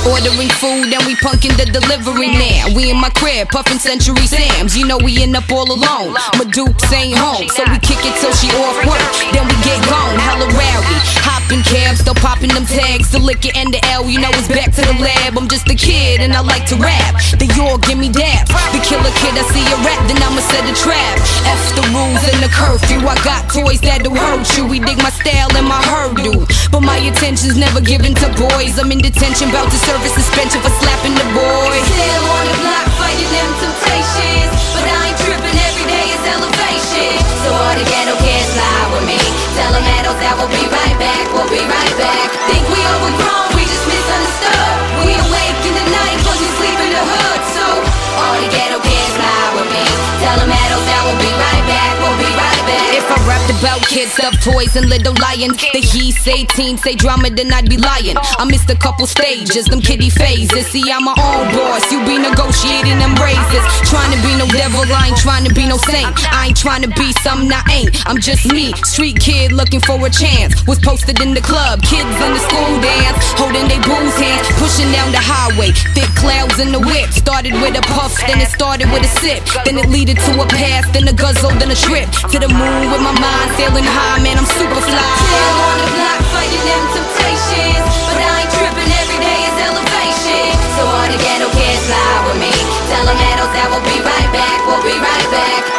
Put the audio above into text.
Ordering food and we punkin' the delivery now. We in my crib, puffin' Century Sams. You know we end up all alone. My Dukes ain't home, so we kick it till she off work. Then we get gone, hella rowdy. Hoppin' cabs, still poppin' them tags. The liquor and the L, you know it's back to the lab. I'm just a kid and I like to rap. They all give me daps. The killer kid, I see a rap, then I'ma set a trap. F the rules and the curfew. I got toys that'll hurt you. We dig my style and my hurdle, but my attention's never given to boys. I'm in detention, bout to serve a suspension for slapping the boy. Still on the block fighting them temptations, but I ain't tripping, every day is elevation. So all the ghetto kids lie with me. Tell them adults that we'll be right back, we'll be right back. Think we overgrown, we just misunderstood. We awake in the night, cause we sleep in the hood. So all the ghetto kids lie with me. Tell them adults that we'll be right back, we'll be right back. If I rapped about kids, stuffed toys, and little lions, the he say teen say drama, then I'd be lying. I missed a couple stages, them kiddie phases. See, I'm my own boss, you be negotiating them raises. Trying to be no devil, I ain't trying to be no saint. I ain't trying to be something I ain't, I'm just me. Street kid looking for a chance. Was posted in the club, kids in the school dance, holding they booze hands, pushing down the highway. Thick clouds in the whip, started with a puff, then it started with a sip. Then it leaded to a pass, then a guzzle, then a trip to the moon with my mind sailing high, man, I'm super fly. Still on the block fighting them temptations, but I ain't tripping, every day is elevation. So all the ghetto kids lie with me. Tell them adults that we'll be right back, we'll be right back.